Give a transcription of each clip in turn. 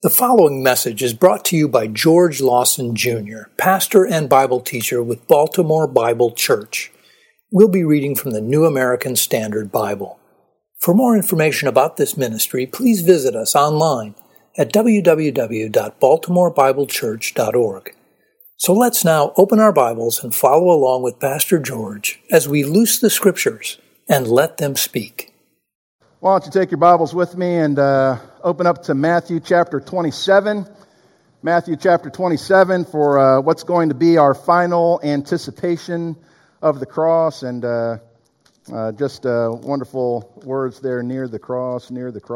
The following message is brought to you by George Lawson Jr., pastor and Bible teacher with Baltimore Bible Church. We'll be reading from the New American Standard Bible. For more information about this ministry, please visit us online at www.baltimorebiblechurch.org. So let's now open our Bibles and follow along with Pastor George as we loose the Scriptures and let them speak. Why don't you take your Bibles with me and open up to Matthew chapter 27. Matthew chapter 27 for what's going to be our final anticipation of the cross. And just wonderful words there, near the cross,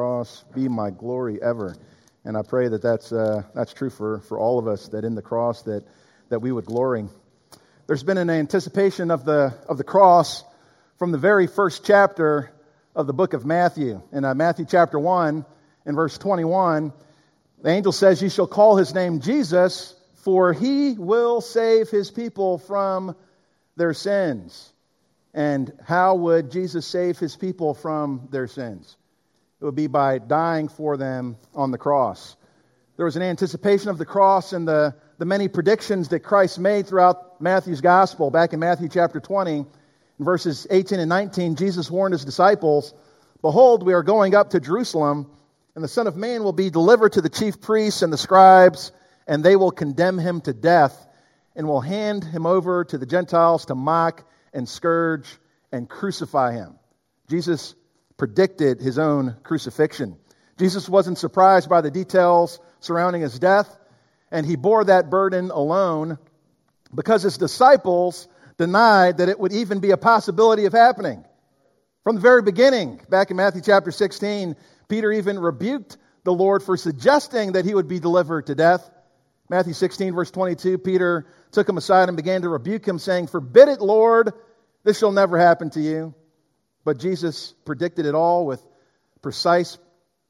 be my glory ever. And I pray that that's true for all of us, that in the cross that we would glory. There's been an anticipation of the cross from the very first chapter of the book of Matthew. In Matthew chapter 1, in verse 21, the angel says, "You shall call his name Jesus, for he will save his people from their sins." And how would Jesus save his people from their sins? It would be by dying for them on the cross. There was an anticipation of the cross and the many predictions that Christ made throughout Matthew's gospel. Back in Matthew chapter 20, in verses 18 and 19, Jesus warned his disciples, "Behold, we are going up to Jerusalem, and the Son of Man will be delivered to the chief priests and the scribes, and they will condemn him to death, and will hand him over to the Gentiles to mock and scourge and crucify him." Jesus predicted his own crucifixion. Jesus wasn't surprised by the details surrounding his death, and he bore that burden alone because his disciples denied that it would even be a possibility of happening. From the very beginning, back in Matthew chapter 16, Peter even rebuked the Lord for suggesting that he would be delivered to death. Matthew 16, verse 22, Peter took him aside and began to rebuke him, saying, "Forbid it, Lord, this shall never happen to you." But Jesus predicted it all with precise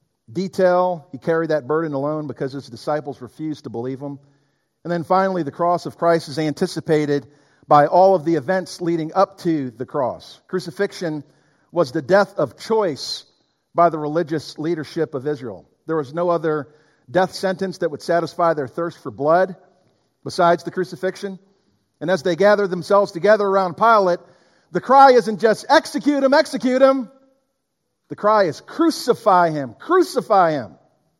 detail. He carried that burden alone because his disciples refused to believe him. And then finally, the cross of Christ is anticipated by all of the events leading up to the cross. Crucifixion was the death of choice by the religious leadership of Israel. There was no other death sentence that would satisfy their thirst for blood besides the crucifixion. And as they gathered themselves together around Pilate, the cry isn't just execute him, execute him. The cry is crucify him, crucify him.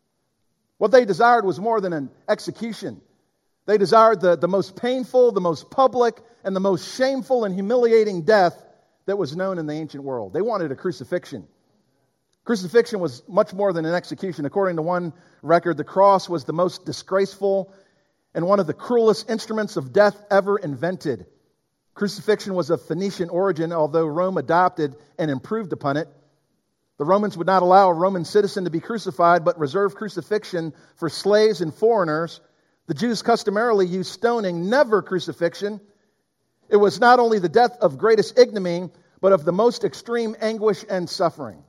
What they desired was more than an execution. They desired the most painful, the most public, and the most shameful and humiliating death that was known in the ancient world. They wanted a crucifixion. Crucifixion was much more than an execution. According to one record, the cross was the most disgraceful and one of the cruelest instruments of death ever invented. Crucifixion was of Phoenician origin, although Rome adopted and improved upon it. The Romans would not allow a Roman citizen to be crucified, but reserved crucifixion for slaves and foreigners. The Jews customarily used stoning, never crucifixion. It was not only the death of greatest ignominy, but of the most extreme anguish and suffering.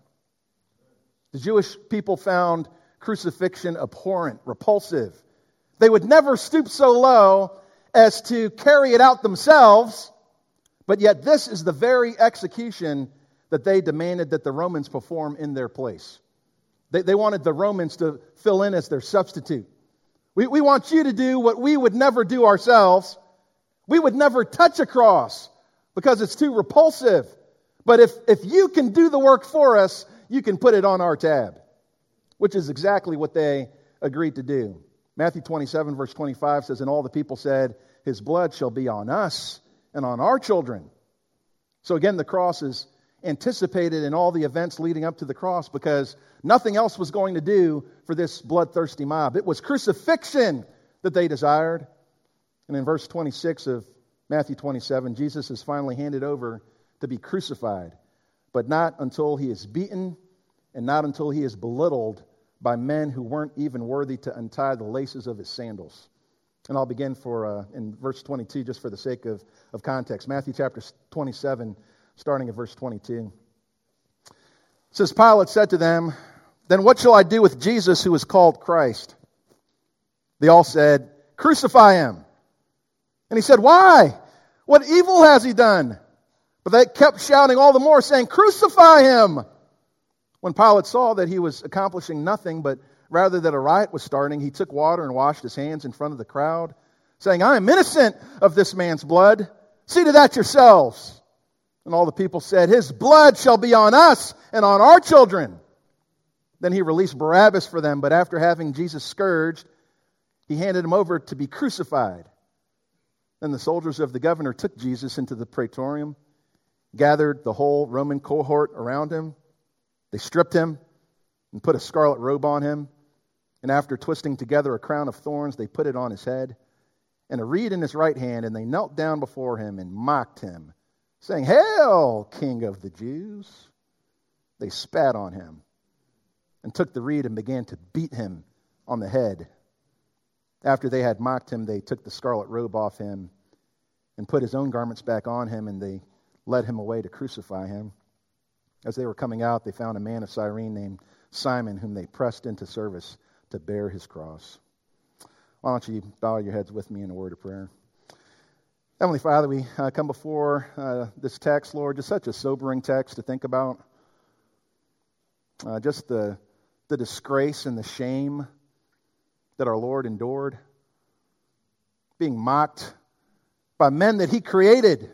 The Jewish people found crucifixion abhorrent, repulsive. They would never stoop so low as to carry it out themselves, but yet this is the very execution that they demanded that the Romans perform in their place. They wanted the Romans to fill in as their substitute. We want you to do what we would never do ourselves. We would never touch a cross because it's too repulsive. But if you can do the work for us, you can put it on our tab, which is exactly what they agreed to do. Matthew 27, verse 25 says, "And all the people said, 'His blood shall be on us and on our children.'" So again, the cross is anticipated in all the events leading up to the cross because nothing else was going to do for this bloodthirsty mob. It was crucifixion that they desired. And in verse 26 of Matthew 27, Jesus is finally handed over to be crucified, but not until he is beaten and not until he is belittled by men who weren't even worthy to untie the laces of his sandals. And I'll begin in verse 22 just for the sake of context. Matthew chapter 27, starting at verse 22. It says, "Pilate said to them, 'Then what shall I do with Jesus who is called Christ?' They all said, 'Crucify him.' And he said, 'Why? What evil has he done?' But they kept shouting all the more, saying, 'Crucify him!' When Pilate saw that he was accomplishing nothing but rather that a riot was starting, he took water and washed his hands in front of the crowd, saying, I am innocent of this man's blood. See to that yourselves. And all the people said, his blood shall be on us and on our children. Then he released Barabbas for them, but after having Jesus scourged, he handed him over to be crucified. Then the soldiers of the governor took Jesus into the praetorium, gathered the whole Roman cohort around him. They stripped him and put a scarlet robe on him. And after twisting together a crown of thorns, they put it on his head and a reed in his right hand, and they knelt down before him and mocked him, saying, Hail, King of the Jews! They spat on him and took the reed and began to beat him on the head. After they had mocked him, they took the scarlet robe off him and put his own garments back on him, and they led him away to crucify him. As they were coming out, they found a man of Cyrene named Simon, whom they pressed into service to bear his cross. Why don't you bow your heads with me in a word of prayer? Heavenly Father, we come before this text, Lord, just such a sobering text to think about. Just the disgrace and the shame that our Lord endured, being mocked by men that he created,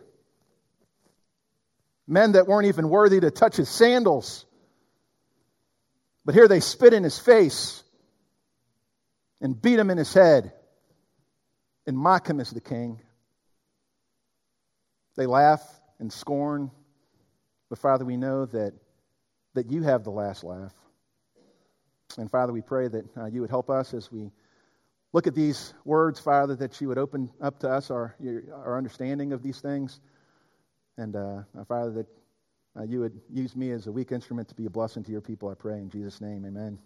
men that weren't even worthy to touch his sandals. But here they spit in his face and beat him in his head and mock him as the king. They laugh and scorn, but Father, we know that you have the last laugh. And Father, we pray that you would help us as we look at these words, Father, that you would open up to us our understanding of these things. And Father, that you would use me as a weak instrument to be a blessing to your people, I pray in Jesus' name, amen.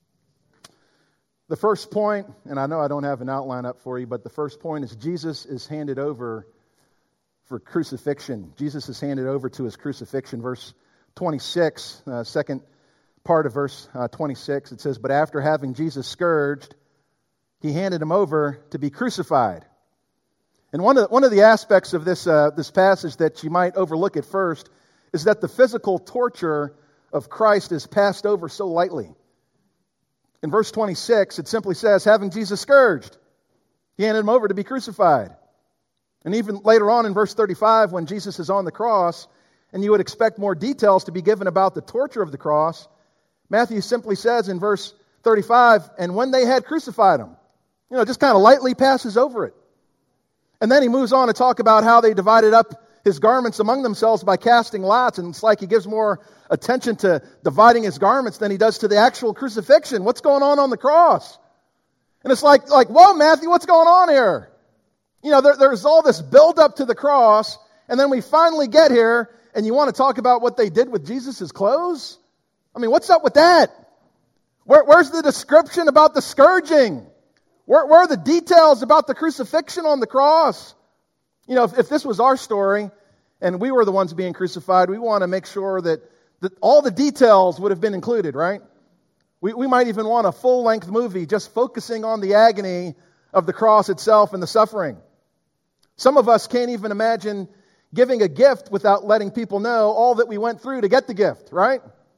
The first point, and I know I don't have an outline up for you, but the first point is Jesus is handed over for crucifixion. Jesus is handed over to his crucifixion. Verse 26, second part of verse 26, it says, But after having Jesus scourged, he handed him over to be crucified. And one of the aspects of this passage that you might overlook at first is that the physical torture of Christ is passed over so lightly. In verse 26, it simply says, having Jesus scourged, he handed him over to be crucified. And even later on in verse 35, when Jesus is on the cross, and you would expect more details to be given about the torture of the cross, Matthew simply says in verse 35, and when they had crucified him, just kind of lightly passes over it. And then he moves on to talk about how they divided up his garments among themselves by casting lots. And it's like he gives more attention to dividing his garments than he does to the actual crucifixion. What's going on the cross? And it's like, whoa, Matthew, what's going on here? There's all this build-up to the cross, and then we finally get here, and you want to talk about what they did with Jesus' clothes? I mean, what's up with that? Where's the description about the scourging? Where are the details about the crucifixion on the cross? If this was our story and we were the ones being crucified, we want to make sure that all the details would have been included, right? We might even want a full-length movie just focusing on the agony of the cross itself and the suffering. Some of us can't even imagine giving a gift without letting people know all that we went through to get the gift, right?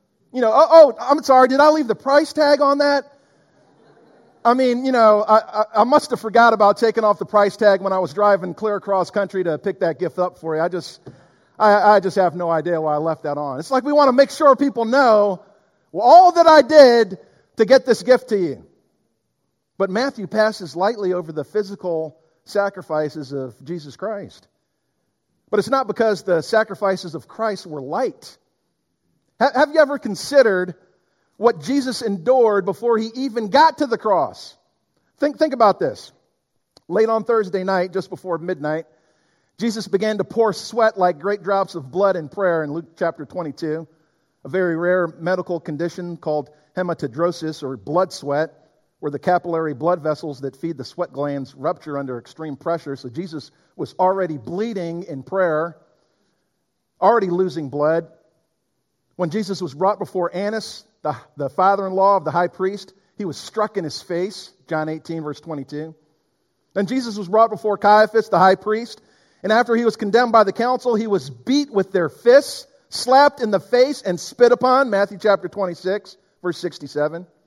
I'm sorry, did I leave the price tag on that? I mean, I must have forgot about taking off the price tag when I was driving clear across country to pick that gift up for you. I just have no idea why I left that on. It's like we want to make sure people know all that I did to get this gift to you. But Matthew passes lightly over the physical sacrifices of Jesus Christ. But it's not because the sacrifices of Christ were light. Have you ever considered what Jesus endured before he even got to the cross? Think about this. Late on Thursday night, just before midnight, Jesus began to pour sweat like great drops of blood in prayer in Luke chapter 22, a very rare medical condition called hematidrosis, or blood sweat, where the capillary blood vessels that feed the sweat glands rupture under extreme pressure. So Jesus was already bleeding in prayer, already losing blood. When Jesus was brought before Annas, the father-in-law of the high priest, he was struck in his face, John 18, verse 22. Then Jesus was brought before Caiaphas, the high priest, and after he was condemned by the council, he was beat with their fists, slapped in the face, and spit upon, Matthew chapter 26, verse 67.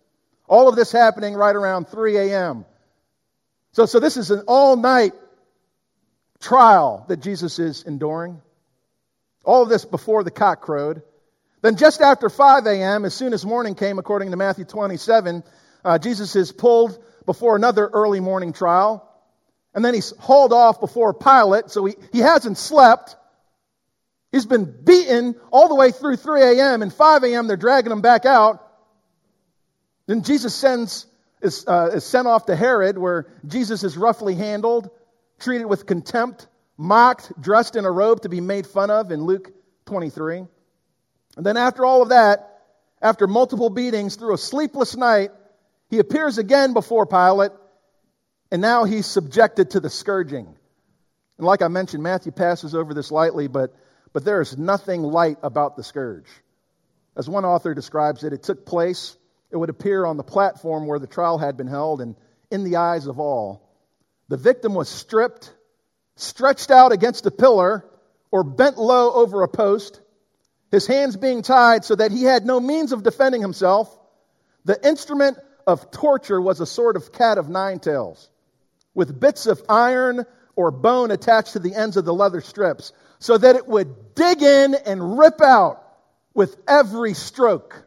All of this happening right around 3 a.m. So this is an all-night trial that Jesus is enduring. All of this before the cock crowed. Then just after 5 a.m., as soon as morning came, according to Matthew 27, Jesus is pulled before another early morning trial. And then he's hauled off before Pilate, so he hasn't slept. He's been beaten all the way through 3 a.m. and 5 a.m. they're dragging him back out. Then Jesus is sent off to Herod, where Jesus is roughly handled, treated with contempt, mocked, dressed in a robe to be made fun of in Luke 23. And then after all of that, after multiple beatings through a sleepless night, he appears again before Pilate, and now he's subjected to the scourging. And like I mentioned, Matthew passes over this lightly, but there is nothing light about the scourge. As one author describes it, it took place, it would appear on the platform where the trial had been held, and in the eyes of all. The victim was stripped, stretched out against a pillar, or bent low over a post, his hands being tied so that he had no means of defending himself. The instrument of torture was a sort of cat of nine tails, with bits of iron or bone attached to the ends of the leather strips, so that it would dig in and rip out with every stroke.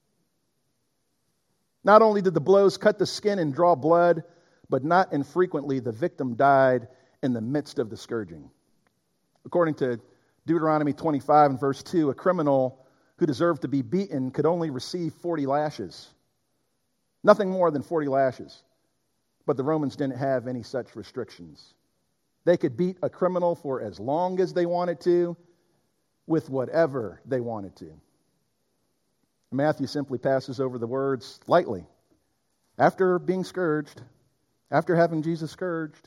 Not only did the blows cut the skin and draw blood, but not infrequently the victim died in the midst of the scourging. According to Deuteronomy 25 and verse 2, a criminal who deserved to be beaten could only receive 40 lashes. Nothing more than 40 lashes. But the Romans didn't have any such restrictions. They could beat a criminal for as long as they wanted to, with whatever they wanted to. Matthew simply passes over the words lightly. After being scourged, after having Jesus scourged,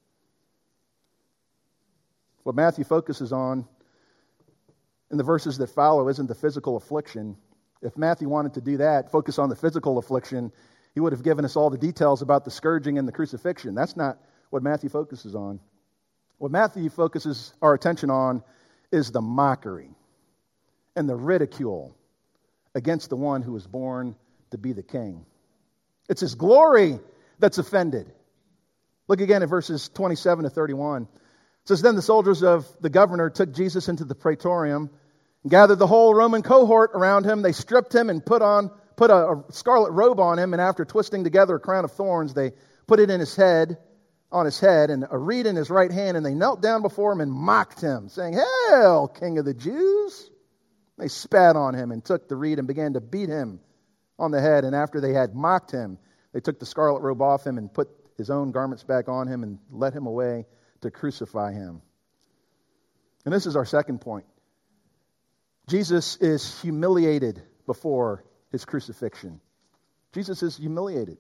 what Matthew focuses on in the verses that follow isn't the physical affliction. If Matthew wanted to do that, focus on the physical affliction, he would have given us all the details about the scourging and the crucifixion. That's not what Matthew focuses on. What Matthew focuses our attention on is the mockery and the ridicule against the one who was born to be the king. It's his glory that's offended. Look again at verses 27 to 31. It says, Then the soldiers of the governor took Jesus into the praetorium and gathered the whole Roman cohort around him. They stripped him and put a scarlet robe on him, and after twisting together a crown of thorns, they put it on his head, and a reed in his right hand, and they knelt down before him and mocked him, saying, Hail, King of the Jews! They spat on him and took the reed and began to beat him on the head, and after they had mocked him, they took the scarlet robe off him and put his own garments back on him and led him away to crucify him. And this is our second point. Jesus is humiliated before his crucifixion. Jesus is humiliated.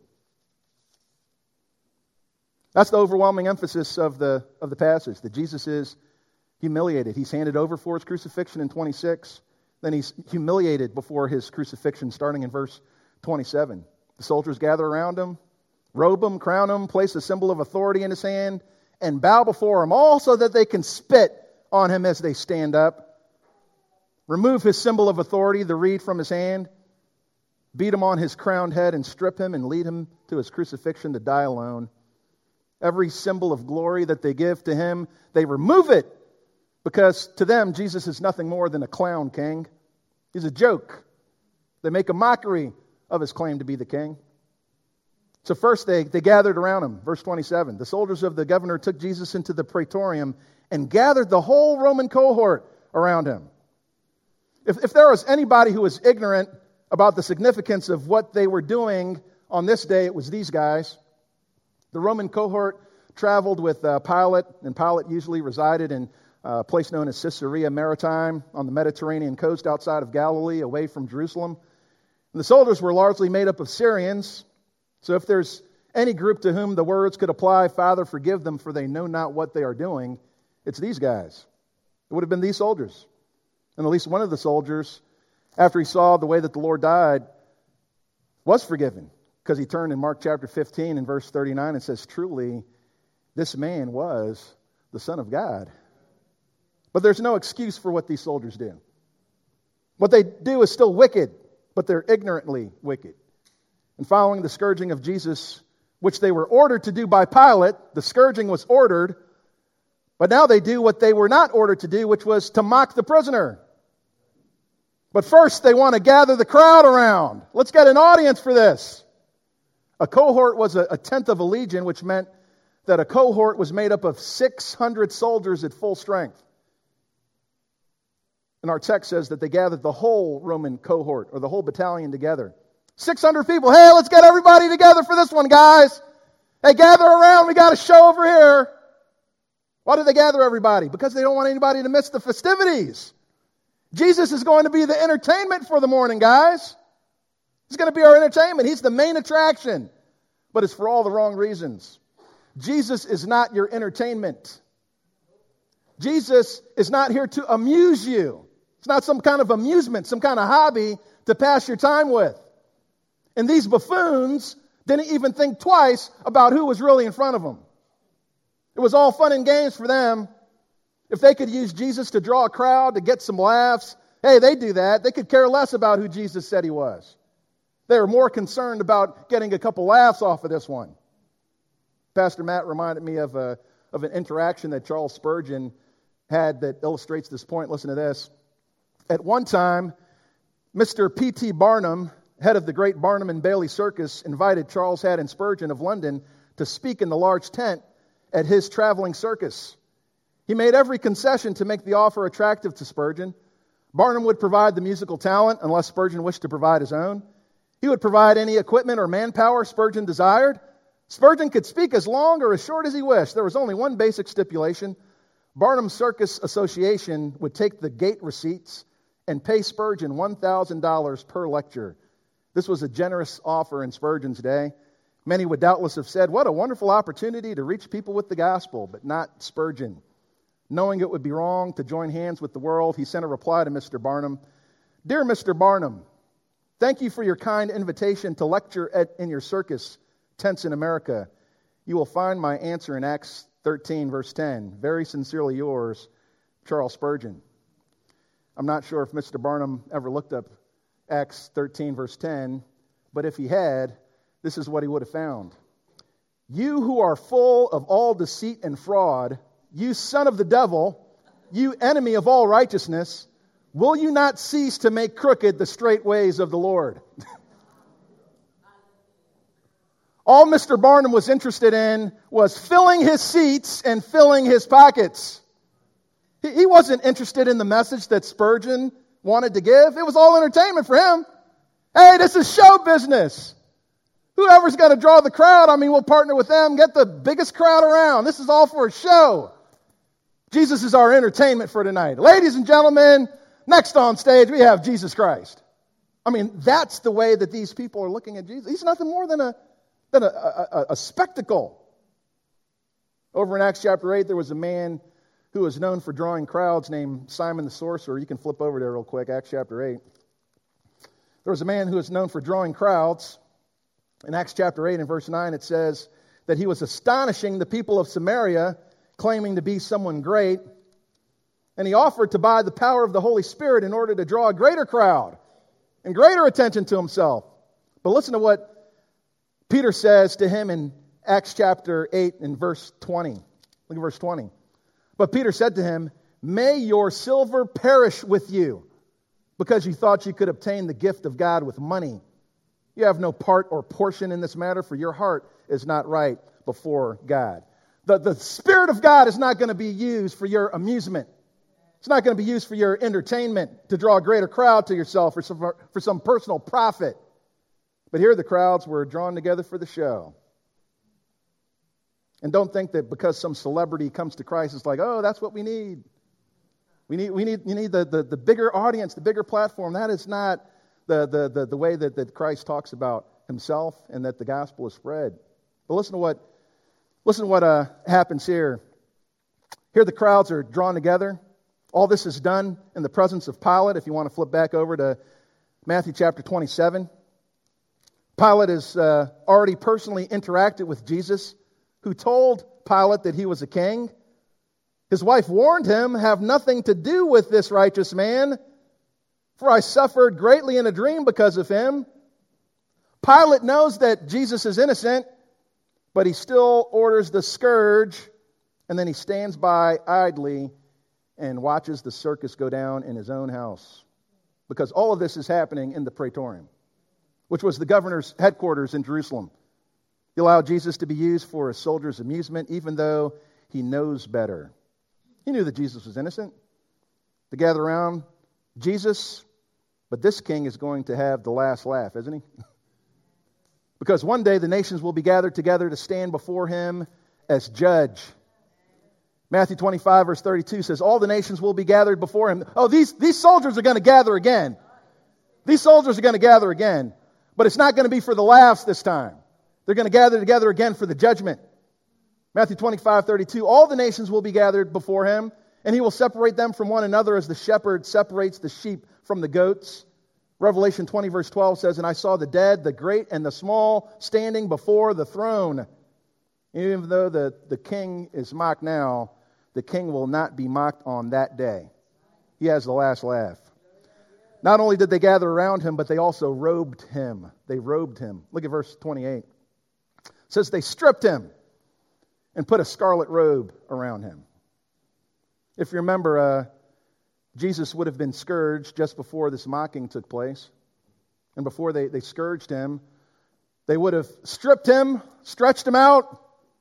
That's the overwhelming emphasis of the passage, that Jesus is humiliated. He's handed over for his crucifixion in 26. Then he's humiliated before his crucifixion, starting in verse 27. The soldiers gather around him, robe him, crown him, place a symbol of authority in his hand, and bow before him, all so that they can spit on him as they stand up. Remove his symbol of authority, the reed, from his hand, beat him on his crowned head, and strip him and lead him to his crucifixion to die alone. Every symbol of glory that they give to him, they remove it, because to them, Jesus is nothing more than a clown king. He's a joke. They make a mockery of his claim to be the king. So first they gathered around him. Verse 27, the soldiers of the governor took Jesus into the praetorium and gathered the whole Roman cohort around him. If there was anybody who was ignorant about the significance of what they were doing on this day, it was these guys. The Roman cohort traveled with Pilate, and Pilate usually resided in a place known as Caesarea Maritime on the Mediterranean coast outside of Galilee, away from Jerusalem. And the soldiers were largely made up of Syrians. So if there's any group to whom the words could apply, Father, forgive them, for they know not what they are doing, it's these guys. It would have been these soldiers. And at least one of the soldiers, after he saw the way that the Lord died, was forgiven, because he turned in Mark chapter 15 and verse 39 and says, Truly, this man was the Son of God. But there's no excuse for what these soldiers do. What they do is still wicked, but they're ignorantly wicked. And following the scourging of Jesus, which they were ordered to do by Pilate, the scourging was ordered, but now they do what they were not ordered to do, which was to mock the prisoner. But first, they want to gather the crowd around. Let's get an audience for this. A cohort was a tenth of a legion, which meant that a cohort was made up of 600 soldiers at full strength. And our text says that they gathered the whole Roman cohort, or the whole battalion together. 600 people. Hey, let's get everybody together for this one, guys. Hey, gather around. We got a show over here. Why did they gather everybody? Because they don't want anybody to miss the festivities. Jesus is going to be the entertainment for the morning, guys. He's going to be our entertainment. He's the main attraction. But it's for all the wrong reasons. Jesus is not your entertainment. Jesus is not here to amuse you. It's not some kind of amusement, some kind of hobby to pass your time with. And these buffoons didn't even think twice about who was really in front of them. It was all fun and games for them. If they could use Jesus to draw a crowd, to get some laughs, hey, they do that. They could care less about who Jesus said he was. They were more concerned about getting a couple laughs off of this one. Pastor Matt reminded me of an interaction that Charles Spurgeon had that illustrates this point. Listen to this. At one time, Mr. P.T. Barnum, head of the great Barnum and Bailey Circus, invited Charles Haddon Spurgeon of London to speak in the large tent at his traveling circus. He made every concession to make the offer attractive to Spurgeon. Barnum would provide the musical talent unless Spurgeon wished to provide his own. He would provide any equipment or manpower Spurgeon desired. Spurgeon could speak as long or as short as he wished. There was only one basic stipulation. Barnum Circus Association would take the gate receipts and pay Spurgeon $1,000 per lecture. This was a generous offer in Spurgeon's day. Many would doubtless have said, what a wonderful opportunity to reach people with the gospel, but not Spurgeon. Knowing it would be wrong to join hands with the world, he sent a reply to Mr. Barnum. Dear Mr. Barnum, thank you for your kind invitation to lecture in your circus tents in America. You will find my answer in Acts 13, verse 10. Very sincerely yours, Charles Spurgeon. I'm not sure if Mr. Barnum ever looked up Acts 13, verse 10, but if he had, this is what he would have found. You who are full of all deceit and fraud, you son of the devil, you enemy of all righteousness, will you not cease to make crooked the straight ways of the Lord? All Mr. Barnum was interested in was filling his seats and filling his pockets. He wasn't interested in the message that Spurgeon wanted to give. It was all entertainment for him. Hey, this is show business. Whoever's going to draw the crowd, we'll partner with them, get the biggest crowd around. This is all for a show. Jesus is our entertainment for tonight. Ladies and gentlemen, next on stage we have Jesus Christ. That's the way that these people are looking at Jesus. He's nothing more than a spectacle. Over in Acts chapter 8, there was a man who was known for drawing crowds named Simon the Sorcerer. You can flip over there real quick, Acts chapter 8. There was a man who was known for drawing crowds. In Acts chapter 8 and verse 9, it says that he was astonishing the people of Samaria, claiming to be someone great. And he offered to buy the power of the Holy Spirit in order to draw a greater crowd and greater attention to himself. But listen to what Peter says to him in Acts chapter 8 and verse 20. Look at verse 20. But Peter said to him, may your silver perish with you, because you thought you could obtain the gift of God with money. You have no part or portion in this matter, for your heart is not right before God. The Spirit of God is not going to be used for your amusement. It's not going to be used for your entertainment, to draw a greater crowd to yourself for some personal profit. But here the crowds were drawn together for the show. And don't think that because some celebrity comes to Christ, it's like, oh, that's what we need. You need the bigger audience, the bigger platform. That is not the way that Christ talks about himself and that the gospel is spread. But listen to what happens here. Here the crowds are drawn together. All this is done in the presence of Pilate. If you want to flip back over to Matthew chapter 27. Pilate has already personally interacted with Jesus, who told Pilate that he was a king. His wife warned him, have nothing to do with this righteous man, for I suffered greatly in a dream because of him. Pilate knows that Jesus is innocent, but he still orders the scourge, and then he stands by idly and watches the circus go down in his own house. Because all of this is happening in the Praetorium, which was the governor's headquarters in Jerusalem. He allowed Jesus to be used for a soldier's amusement, even though he knows better. He knew that Jesus was innocent. To gather around Jesus, but this king is going to have the last laugh, isn't he? Because one day the nations will be gathered together to stand before him as judge. Matthew 25, verse 32 says, all the nations will be gathered before him. Oh, these soldiers are going to gather again. These soldiers are going to gather again. But it's not going to be for the laughs this time. They're going to gather together again for the judgment. Matthew 25, 32, all the nations will be gathered before him, and he will separate them from one another as the shepherd separates the sheep from the goats. Revelation 20, verse 12 says, and I saw the dead, the great and the small, standing before the throne. Even though the king is mocked now, the king will not be mocked on that day. He has the last laugh. Not only did they gather around him, but they also robed him. They robed him. Look at verse 28. It says they stripped him and put a scarlet robe around him. If you remember, Jesus would have been scourged just before this mocking took place. And before they scourged him, they would have stripped him, stretched him out,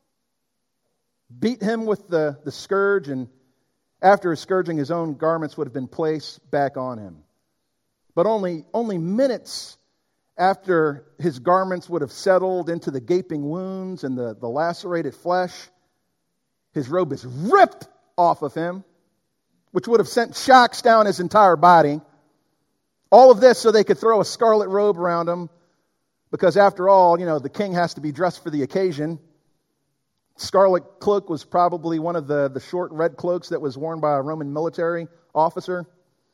beat him with the scourge, and after his scourging, his own garments would have been placed back on him. But only minutes after his garments would have settled into the gaping wounds and the lacerated flesh, his robe is ripped off of him, which would have sent shocks down his entire body. All of this so they could throw a scarlet robe around him, because after all, the king has to be dressed for the occasion. Scarlet cloak was probably one of the short red cloaks that was worn by a Roman military officer.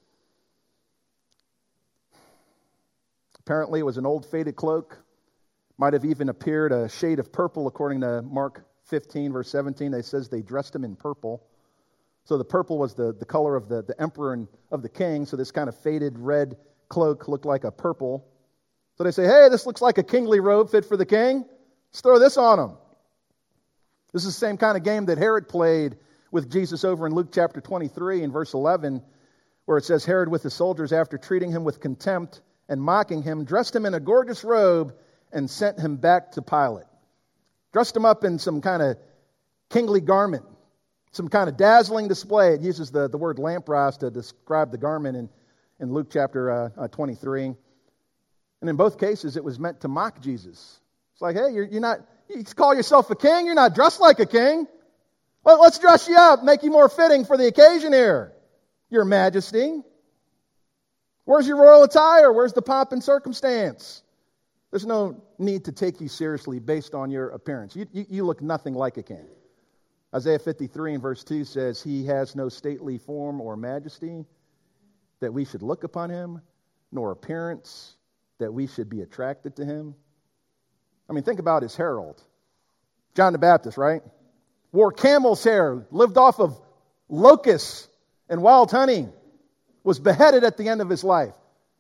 Apparently, it was an old faded cloak. Might have even appeared a shade of purple, according to Mark 15, verse 17. It says they dressed him in purple. So the purple was the color of the emperor and of the king. So this kind of faded red cloak looked like a purple. So they say, hey, this looks like a kingly robe fit for the king. Let's throw this on him. This is the same kind of game that Herod played with Jesus over in Luke chapter 23 and verse 11, where it says, Herod with his soldiers, after treating him with contempt and mocking him, dressed him in a gorgeous robe and sent him back to Pilate. Dressed him up in some kind of kingly garment, some kind of dazzling display. It uses the word lampros to describe the garment in Luke chapter 23. And in both cases, it was meant to mock Jesus. It's like, hey, you're not... You call yourself a king? You're not dressed like a king. Well, let's dress you up, make you more fitting for the occasion here, Your Majesty. Where's your royal attire? Where's the pomp and circumstance? There's no need to take you seriously based on your appearance. You look nothing like a king. Isaiah 53 and verse 2 says, he has no stately form or majesty that we should look upon him, nor appearance that we should be attracted to him. I mean, think about his herald. John the Baptist, right? Wore camel's hair, lived off of locusts and wild honey, was beheaded at the end of his life.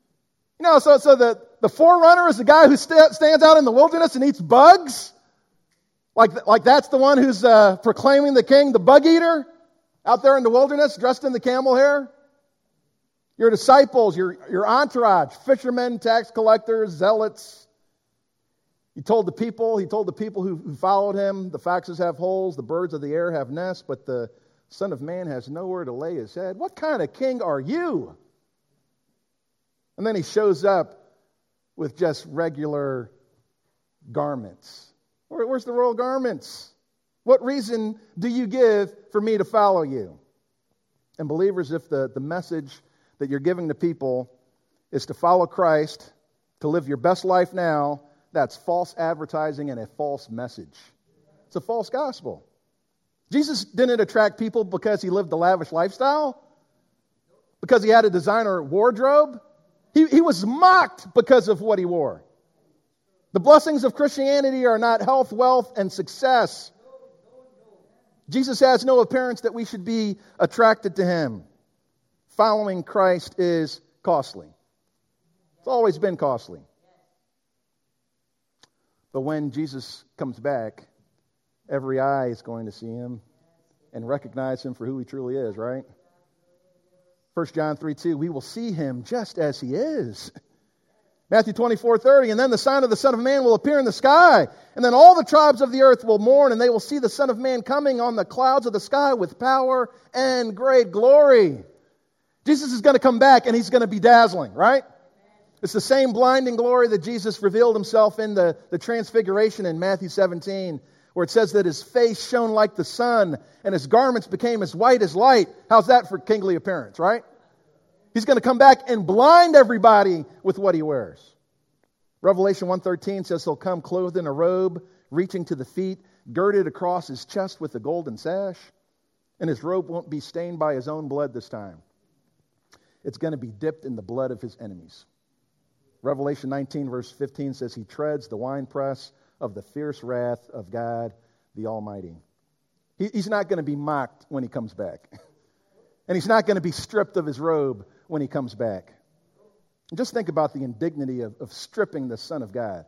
So the forerunner is the guy who stands out in the wilderness and eats bugs? Like that's the one who's proclaiming the king, the bug eater, out there in the wilderness, dressed in the camel hair? Your disciples, your entourage, fishermen, tax collectors, zealots. He told the people who followed him, the foxes have holes, the birds of the air have nests, but the Son of Man has nowhere to lay his head. What kind of king are you? And then he shows up with just regular garments. Where's the royal garments? What reason do you give for me to follow you? And believers, if the message that you're giving to people is to follow Christ, to live your best life now, that's false advertising and a false message. It's a false gospel. Jesus didn't attract people because he lived a lavish lifestyle, because he had a designer wardrobe. He was mocked because of what he wore. The blessings of Christianity are not health, wealth, and success. Jesus has no appearance that we should be attracted to him. Following Christ is costly. It's always been costly. But when Jesus comes back, every eye is going to see him and recognize him for who he truly is, right? 1 John 3:2, we will see him just as he is. Matthew 24:30, and then the sign of the Son of Man will appear in the sky, and then all the tribes of the earth will mourn, and they will see the Son of Man coming on the clouds of the sky with power and great glory. Jesus is going to come back, and he's going to be dazzling, right? It's the same blinding glory that Jesus revealed himself in the transfiguration in Matthew 17, where it says that his face shone like the sun, and his garments became as white as light. How's that for kingly appearance, right? He's going to come back and blind everybody with what he wears. Revelation 1:13 says he'll come clothed in a robe, reaching to the feet, girded across his chest with a golden sash, and his robe won't be stained by his own blood this time. It's going to be dipped in the blood of his enemies. Revelation 19 verse 15 says he treads the winepress of the fierce wrath of God the Almighty. He's not going to be mocked when he comes back. And he's not going to be stripped of his robe when he comes back. And just think about the indignity of stripping the Son of God.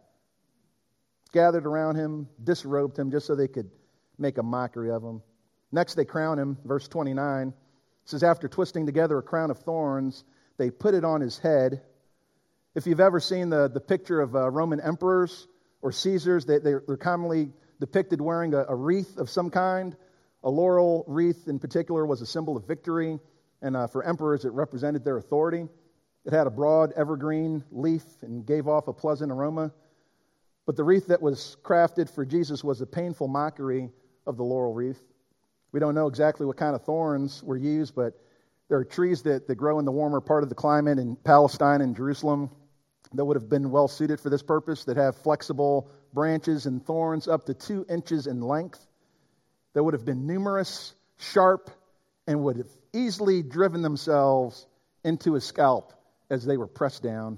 Gathered around him, disrobed him just so they could make a mockery of him. Next they crown him, verse 29. It says, after twisting together a crown of thorns, they put it on his head. If you've ever seen the picture of Roman emperors or Caesars, they're commonly depicted wearing a wreath of some kind. A laurel wreath in particular was a symbol of victory, and for emperors it represented their authority. It had a broad evergreen leaf and gave off a pleasant aroma. But the wreath that was crafted for Jesus was a painful mockery of the laurel wreath. We don't know exactly what kind of thorns were used, but there are trees that grow in the warmer part of the climate in Palestine and Jerusalem that would have been well suited for this purpose, that have flexible branches and thorns up to 2 inches in length, that would have been numerous, sharp, and would have easily driven themselves into his scalp as they were pressed down.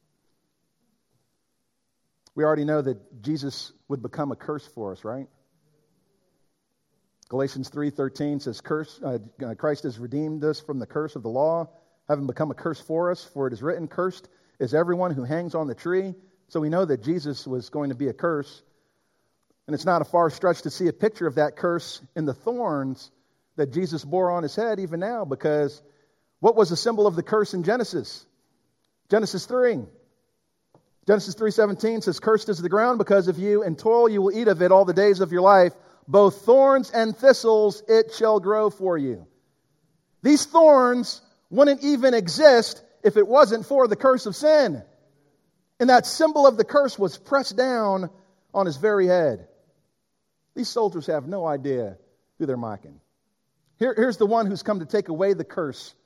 We already know that Jesus would become a curse for us, right? Galatians 3:13 says, Christ has redeemed us from the curse of the law, having become a curse for us, for it is written, cursed is everyone who hangs on the tree. So we know that Jesus was going to be a curse. And it's not a far stretch to see a picture of that curse in the thorns that Jesus bore on his head even now, because what was the symbol of the curse in Genesis? Genesis 3. Genesis 3:17 says, cursed is the ground because of you, and toil you will eat of it all the days of your life. Both thorns and thistles it shall grow for you. These thorns wouldn't even exist if it wasn't for the curse of sin. And that symbol of the curse was pressed down on his very head. These soldiers have no idea who they're mocking. Here's the one who's come to take away the curse.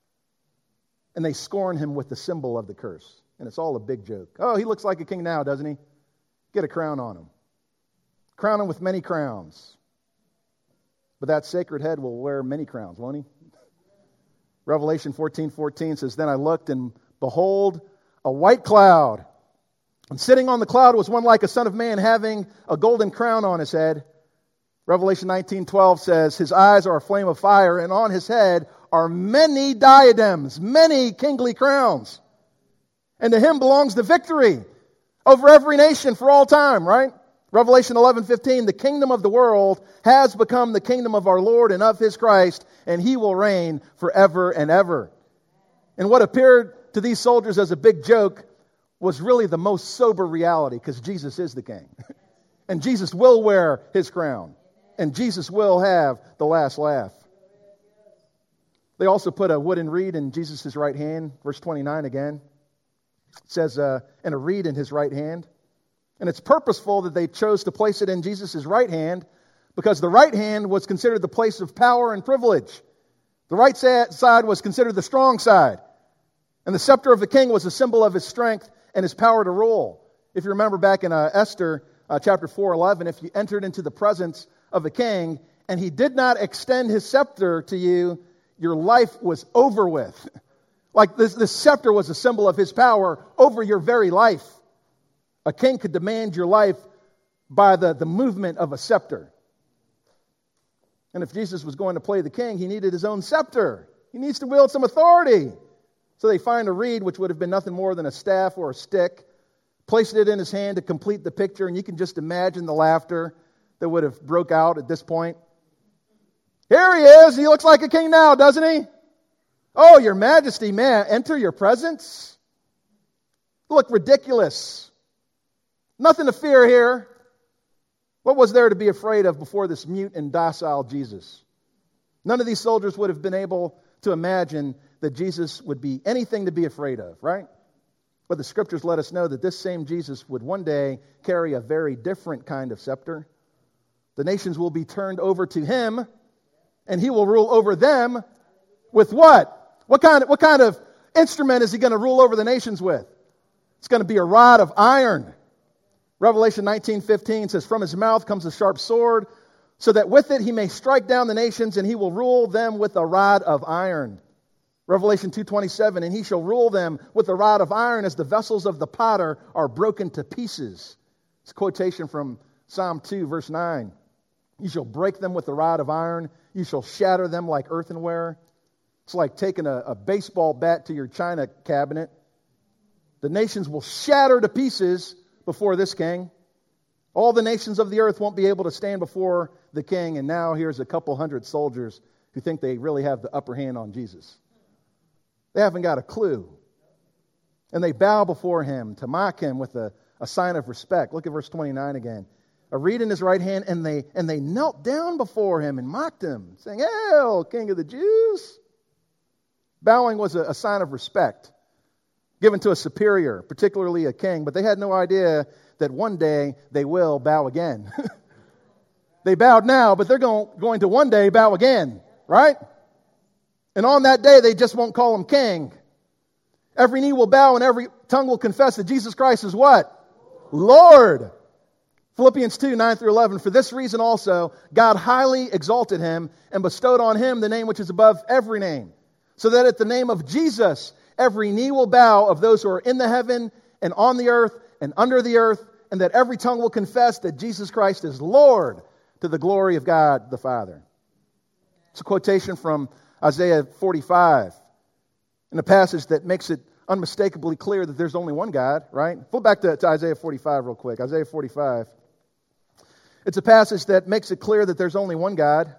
And they scorn him with the symbol of the curse. And it's all a big joke. Oh, he looks like a king now, doesn't he? Get a crown on him. Crown him with many crowns. But that sacred head will wear many crowns, won't he? Revelation 14:14 says, then I looked, and behold, a white cloud. And sitting on the cloud was one like a son of man, having a golden crown on his head. Revelation 19:12 says, his eyes are a flame of fire, and on his head are many diadems, many kingly crowns. And to him belongs the victory over every nation for all time, right? Revelation 11:15, the kingdom of the world has become the kingdom of our Lord and of his Christ, and he will reign forever and ever. And what appeared to these soldiers as a big joke was really the most sober reality, because Jesus is the king. And Jesus will wear his crown. And Jesus will have the last laugh. They also put a wooden reed in Jesus' right hand. Verse 29 again. It says, and a reed in his right hand. And it's purposeful that they chose to place it in Jesus' right hand, because the right hand was considered the place of power and privilege. The right side was considered the strong side. And the scepter of the king was a symbol of his strength and his power to rule. If you remember back in Esther chapter 4:11, if you entered into the presence of a king and he did not extend his scepter to you, your life was over with. Like this scepter was a symbol of his power over your very life. A king could demand your life by the movement of a scepter. And if Jesus was going to play the king, he needed his own scepter. He needs to wield some authority. So they find a reed, which would have been nothing more than a staff or a stick, placed it in his hand to complete the picture, and you can just imagine the laughter that would have broke out at this point. Here he is. He looks like a king now, doesn't he? Oh, your majesty, man, enter your presence. Look ridiculous. Nothing to fear here. What was there to be afraid of before this mute and docile Jesus? None of these soldiers would have been able to imagine that Jesus would be anything to be afraid of, right? But the scriptures let us know that this same Jesus would one day carry a very different kind of scepter. The nations will be turned over to him, and he will rule over them with what? What kind of instrument is he going to rule over the nations with? It's going to be a rod of iron. Revelation 19:15 says, "From his mouth comes a sharp sword, so that with it he may strike down the nations, and he will rule them with a rod of iron." Revelation 2:27, "And he shall rule them with a rod of iron as the vessels of the potter are broken to pieces." It's a quotation from Psalm 2, verse 9. "You shall break them with a rod of iron. You shall shatter them like earthenware." It's like taking a baseball bat to your china cabinet. The nations will shatter to pieces before this king. All the nations of the earth won't be able to stand before the king. And now here's a couple hundred soldiers who think they really have the upper hand on Jesus. They haven't got a clue. And they bow before him to mock him with a sign of respect. Look at verse 29 again. A reed in his right hand, and they knelt down before him and mocked him, saying, "Hail, King of the Jews!" Bowing was a sign of respect given to a superior, particularly a king, but they had no idea that one day they will bow again. They bowed now, but they're going to one day bow again, right? And on that day, they just won't call him king. Every knee will bow and every tongue will confess that Jesus Christ is what? Lord. Philippians 2, 9 through 11. "For this reason also, God highly exalted him and bestowed on him the name which is above every name, so that at the name of Jesus, every knee will bow of those who are in the heaven and on the earth and under the earth, and that every tongue will confess that Jesus Christ is Lord, to the glory of God the Father." It's a quotation from Isaiah 45, in a passage that makes it unmistakably clear that there's only one God, right? Flip back to Isaiah 45 real quick. Isaiah 45. It's a passage that makes it clear that there's only one God.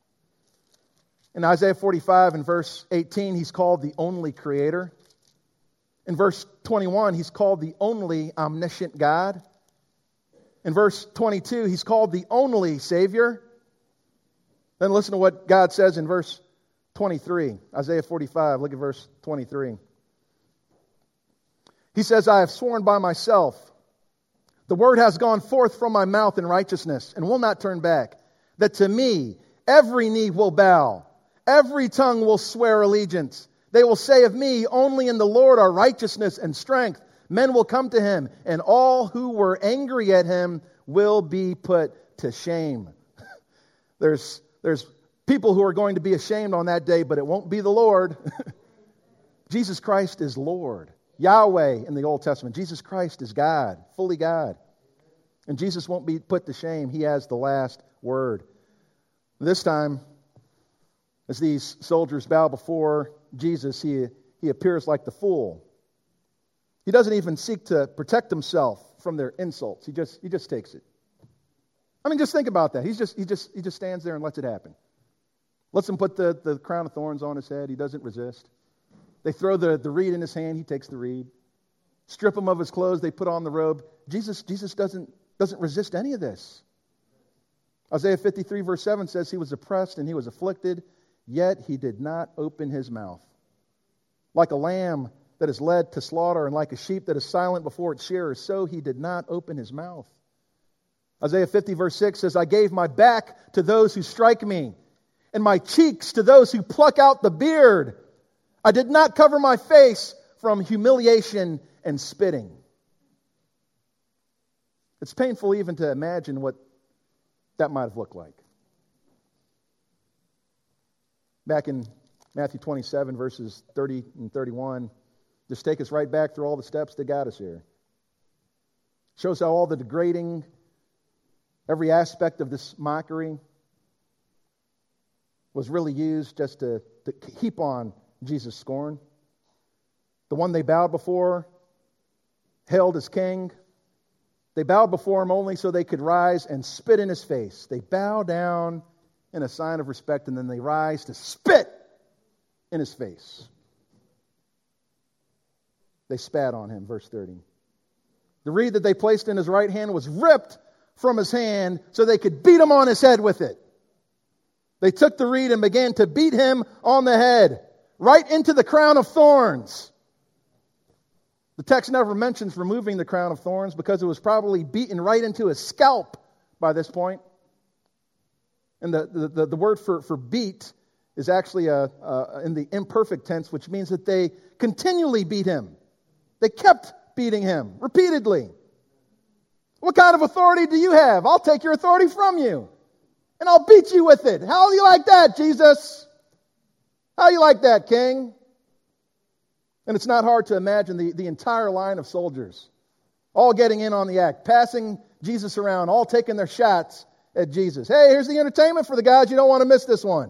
In Isaiah 45 and verse 18, he's called the only creator. In verse 21, he's called the only omniscient God. In verse 22, he's called the only Savior. Then listen to what God says in verse 23. Isaiah 45, look at verse 23. He says, "I have sworn by myself, the word has gone forth from my mouth in righteousness, and will not turn back, that to me every knee will bow, every tongue will swear allegiance. They will say of me, only in the Lord are righteousness and strength. Men will come to him, and all who were angry at him will be put to shame." There's people who are going to be ashamed on that day, but it won't be the Lord. Jesus Christ is Lord. Yahweh in the Old Testament. Jesus Christ is God, fully God. And Jesus won't be put to shame. He has the last word. This time, as these soldiers bow before Jesus, he appears like the fool. He doesn't even seek to protect himself from their insults. He just takes it. I mean, just think about that. He just stands there and lets it happen. Lets them put the crown of thorns on his head. He doesn't resist. They throw the reed in his hand. He takes the reed. Strip him of his clothes. They put on the robe. Jesus doesn't resist any of this. Isaiah 53 verse 7 says he was oppressed and he was afflicted, yet he did not open his mouth. Like a lamb that is led to slaughter and like a sheep that is silent before its shearers, so he did not open his mouth. Isaiah 50 verse 6 says, "I gave my back to those who strike me, and my cheeks to those who pluck out the beard. I did not cover my face from humiliation and spitting." It's painful even to imagine what that might have looked like. Back in Matthew 27, verses 30 and 31, just take us right back through all the steps that got us here. Shows how all the degrading, every aspect of this mockery was really used just to heap on Jesus' scorn. The one they bowed before, hailed as king, They bowed before him only so they could rise and spit in his face. They bow down in a sign of respect, and then they rise to spit in his face. They spat on him, verse 30. The reed that they placed in his right hand was ripped from his hand so they could beat him on his head with it. They took the reed and began to beat him on the head, right into the crown of thorns. The text never mentions removing the crown of thorns because it was probably beaten right into his scalp by this point. And the word for beat is actually in the imperfect tense, which means that they continually beat him. They kept beating him repeatedly. What kind of authority do you have? I'll take your authority from you, and I'll beat you with it. How do you like that, Jesus? How do you like that, King? And it's not hard to imagine the entire line of soldiers all getting in on the act, passing Jesus around, all taking their shots at Jesus. Hey, here's the entertainment for the guys. You don't want to miss this one.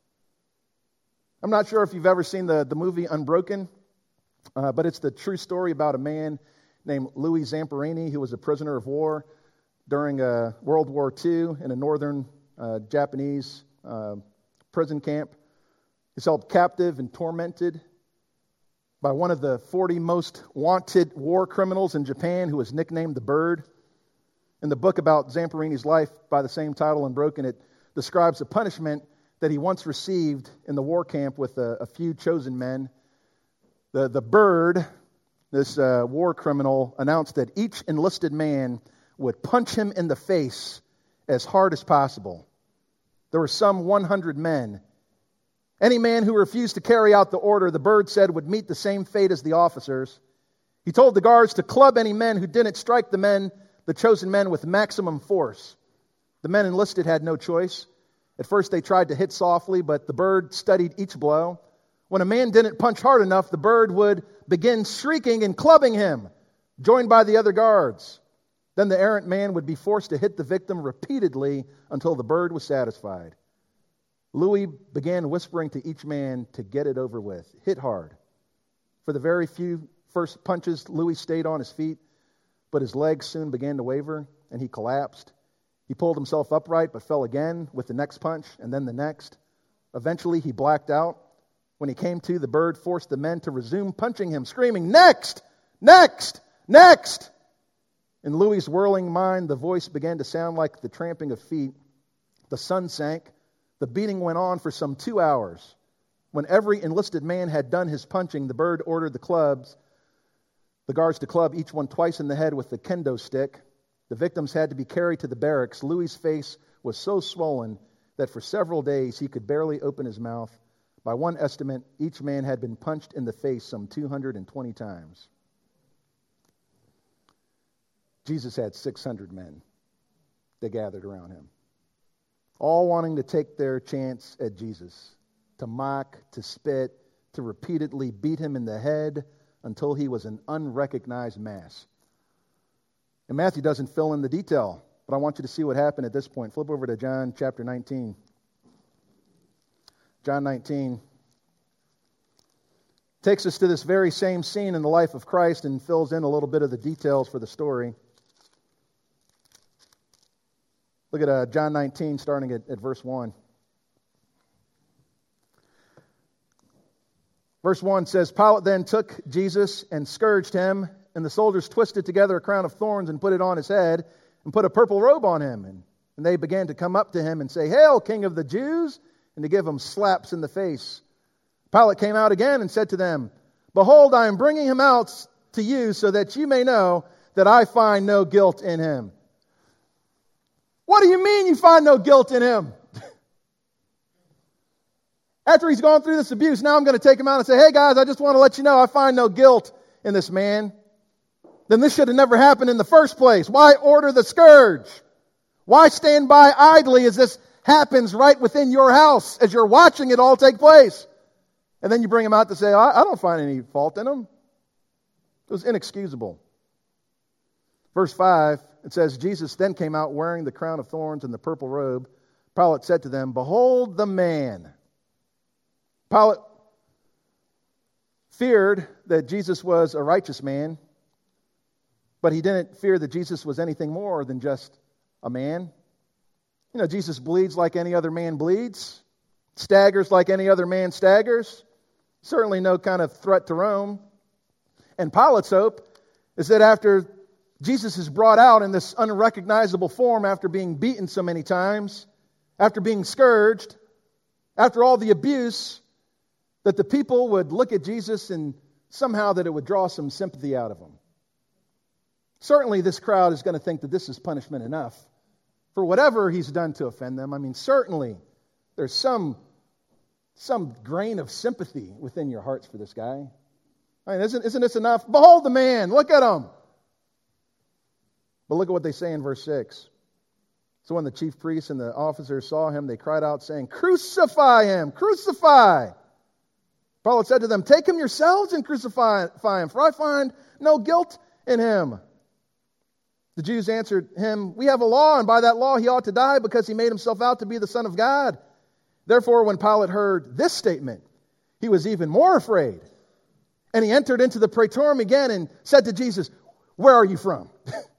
I'm not sure if you've ever seen the movie Unbroken, but it's the true story about a man named Louis Zamperini, who was a prisoner of war during World War II in a northern Japanese prison camp. He's held captive and tormented by one of the 40 most wanted war criminals in Japan, who was nicknamed the Bird. In the book about Zamperini's life by the same title, Unbroken, it describes the punishment that he once received in the war camp with a few chosen men. The Bird, this war criminal, announced that each enlisted man would punch him in the face as hard as possible. There were some 100 men. Any man who refused to carry out the order, the Bird said, would meet the same fate as the officers. He told the guards to club any men who didn't strike the chosen men, with maximum force. The men enlisted had no choice. At first they tried to hit softly, but the Bird studied each blow. When a man didn't punch hard enough, the Bird would begin shrieking and clubbing him, joined by the other guards. Then the errant man would be forced to hit the victim repeatedly until the Bird was satisfied. Louis began whispering to each man to get it over with. Hit hard. For the very few first punches, Louis stayed on his feet, but his legs soon began to waver, and he collapsed. He pulled himself upright, but fell again with the next punch, and then the next. Eventually, he blacked out. When he came to, the Bird forced the men to resume punching him, screaming, "Next! Next! Next!" In Louis' whirling mind, the voice began to sound like the tramping of feet. The sun sank. The beating went on for some 2 hours. When every enlisted man had done his punching, the Bird ordered the guards to club each one twice in the head with the kendo stick. The victims had to be carried to the barracks. Louis' face was so swollen that for several days he could barely open his mouth. By one estimate, each man had been punched in the face some 220 times. Jesus had 600 men that gathered around him, all wanting to take their chance at Jesus, to mock, to spit, to repeatedly beat him in the head until he was an unrecognized mass. And Matthew doesn't fill in the detail, but I want you to see what happened at this point. Flip over to John chapter 19. John 19 takes us to this very same scene in the life of Christ and fills in a little bit of the details for the story. Look at John 19, starting at verse 1. Verse 1 says, Pilate then took Jesus and scourged him, and the soldiers twisted together a crown of thorns and put it on his head, and put a purple robe on him. And they began to come up to him and say, "Hail, King of the Jews!" and to give him slaps in the face. Pilate came out again and said to them, "Behold, I am bringing him out to you so that you may know that I find no guilt in him." What do you mean you find no guilt in him? After he's gone through this abuse, now I'm going to take him out and say, "Hey guys, I just want to let you know I find no guilt in this man." Then this should have never happened in the first place. Why order the scourge? Why stand by idly as this happens right within your house as you're watching it all take place? And then you bring him out to say, I don't find any fault in him. It was inexcusable. Verse 5, it says, Jesus then came out wearing the crown of thorns and the purple robe. Pilate said to them, "Behold the man." Pilate feared that Jesus was a righteous man. But he didn't fear that Jesus was anything more than just a man. You know, Jesus bleeds like any other man bleeds, staggers like any other man staggers. Certainly no kind of threat to Rome. And Pilate's hope is that after Jesus is brought out in this unrecognizable form, after being beaten so many times, after being scourged, after all the abuse, that the people would look at Jesus and somehow that it would draw some sympathy out of him. Certainly this crowd is going to think that this is punishment enough for whatever he's done to offend them. I mean, certainly there's some grain of sympathy within your hearts for this guy. I mean, isn't this enough? Behold the man, look at him. But look at what they say in verse 6. So when the chief priests and the officers saw him, they cried out saying, "Crucify him, crucify." Pilate said to them, "Take him yourselves and crucify him, for I find no guilt in him." The Jews answered him, "We have a law, and by that law he ought to die because he made himself out to be the Son of God." Therefore, when Pilate heard this statement, he was even more afraid. And he entered into the praetorium again and said to Jesus, "Where are you from?"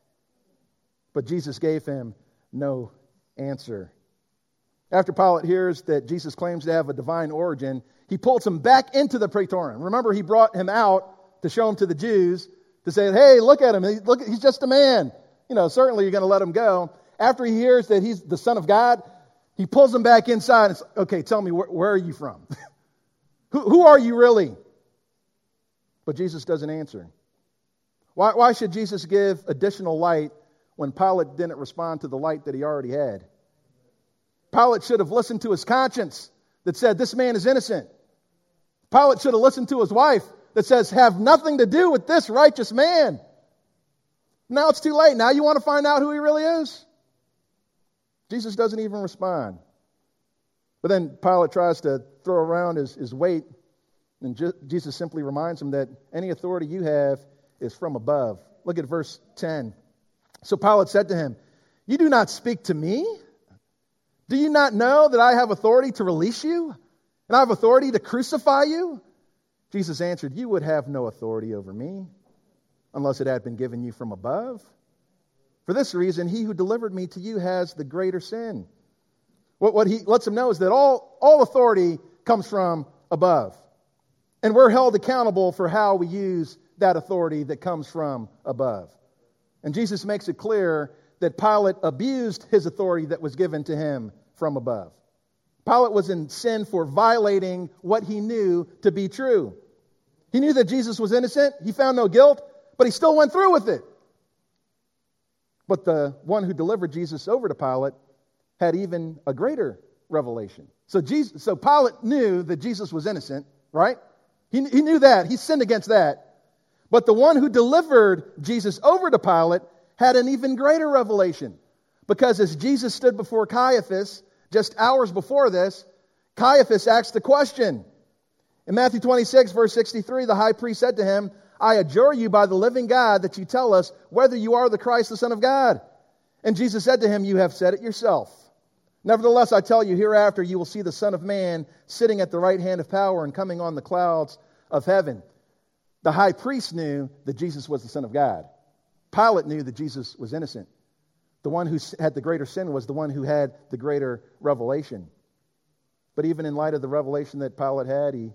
But Jesus gave him no answer. After Pilate hears that Jesus claims to have a divine origin, he pulls him back into the praetorium. Remember, he brought him out to show him to the Jews, to say, "Hey, look at him. Look, he's just a man. You know, certainly you're going to let him go." After he hears that he's the Son of God, he pulls him back inside and says, "Okay, tell me, where are you from? Who are you really?" But Jesus doesn't answer. Why should Jesus give additional light when Pilate didn't respond to the light that he already had? Pilate should have listened to his conscience that said, "This man is innocent." Pilate should have listened to his wife that says, "Have nothing to do with this righteous man." Now it's too late. Now you want to find out who he really is? Jesus doesn't even respond. But then Pilate tries to throw around his weight, and Jesus simply reminds him that any authority you have is from above. Look at verse 10. So Pilate said to him, "You do not speak to me? Do you not know that I have authority to release you? And I have authority to crucify you?" Jesus answered, "You would have no authority over me unless it had been given you from above. For this reason, he who delivered me to you has the greater sin." What he lets him know is that all authority comes from above. And we're held accountable for how we use that authority that comes from above. And Jesus makes it clear that Pilate abused his authority that was given to him from above. Pilate was in sin for violating what he knew to be true. He knew that Jesus was innocent. He found no guilt, but he still went through with it. But the one who delivered Jesus over to Pilate had even a greater revelation. So Pilate knew that Jesus was innocent, right? He knew that. He sinned against that. But the one who delivered Jesus over to Pilate had an even greater revelation. Because as Jesus stood before Caiaphas, just hours before this, Caiaphas asked the question. In Matthew 26, verse 63, the high priest said to him, "I adjure you by the living God that you tell us whether you are the Christ, the Son of God." And Jesus said to him, "You have said it yourself. Nevertheless, I tell you, hereafter you will see the Son of Man sitting at the right hand of power and coming on the clouds of heaven." The high priest knew that Jesus was the Son of God. Pilate knew that Jesus was innocent. The one who had the greater sin was the one who had the greater revelation. But even in light of the revelation that Pilate had, he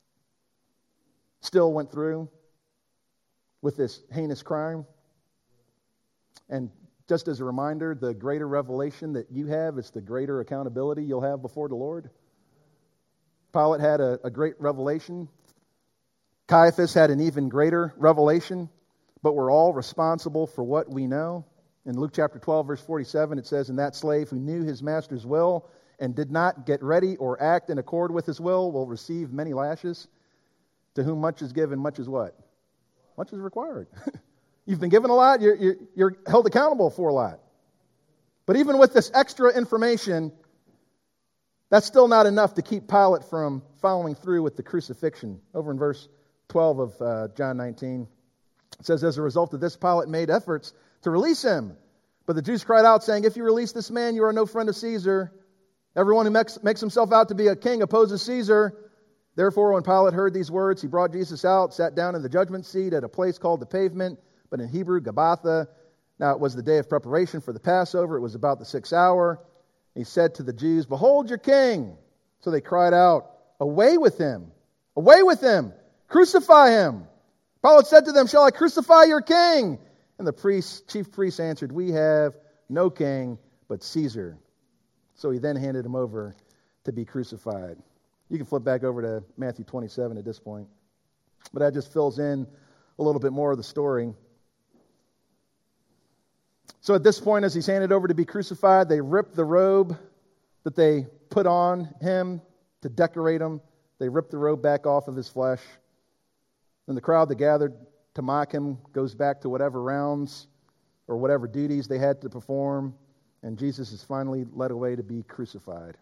still went through with this heinous crime. And just as a reminder, the greater revelation that you have is the greater accountability you'll have before the Lord. Pilate had a great revelation. Caiaphas had an even greater revelation. But we're all responsible for what we know. In Luke chapter 12, verse 47, it says, "And that slave who knew his master's will and did not get ready or act in accord with his will receive many lashes. To whom much is given, much is what? Much is required." You've been given a lot, you're held accountable for a lot. But even with this extra information, that's still not enough to keep Pilate from following through with the crucifixion. Over in verse 12 of John 19, it says, "As a result of this, Pilate made efforts to release him. But the Jews cried out, saying, 'If you release this man, you are no friend of Caesar. Everyone who makes himself out to be a king opposes Caesar.' Therefore, when Pilate heard these words, he brought Jesus out, sat down in the judgment seat at a place called the Pavement, but in Hebrew, Gabbatha. Now it was the day of preparation for the Passover. It was about the 6th hour. He said to the Jews, "Behold your king." So they cried out, "Away with him! Away with him! Crucify him!" Pilate said to them, "Shall I crucify your king?" And the chief priests answered, "We have no king but Caesar." So he then handed him over to be crucified. You can flip back over to Matthew 27 at this point. But that just fills in a little bit more of the story. So at this point, as he's handed over to be crucified, they rip the robe that they put on him to decorate him. They rip the robe back off of his flesh. And the crowd that gathered to mock him goes back to whatever rounds or whatever duties they had to perform. And Jesus is finally led away to be crucified.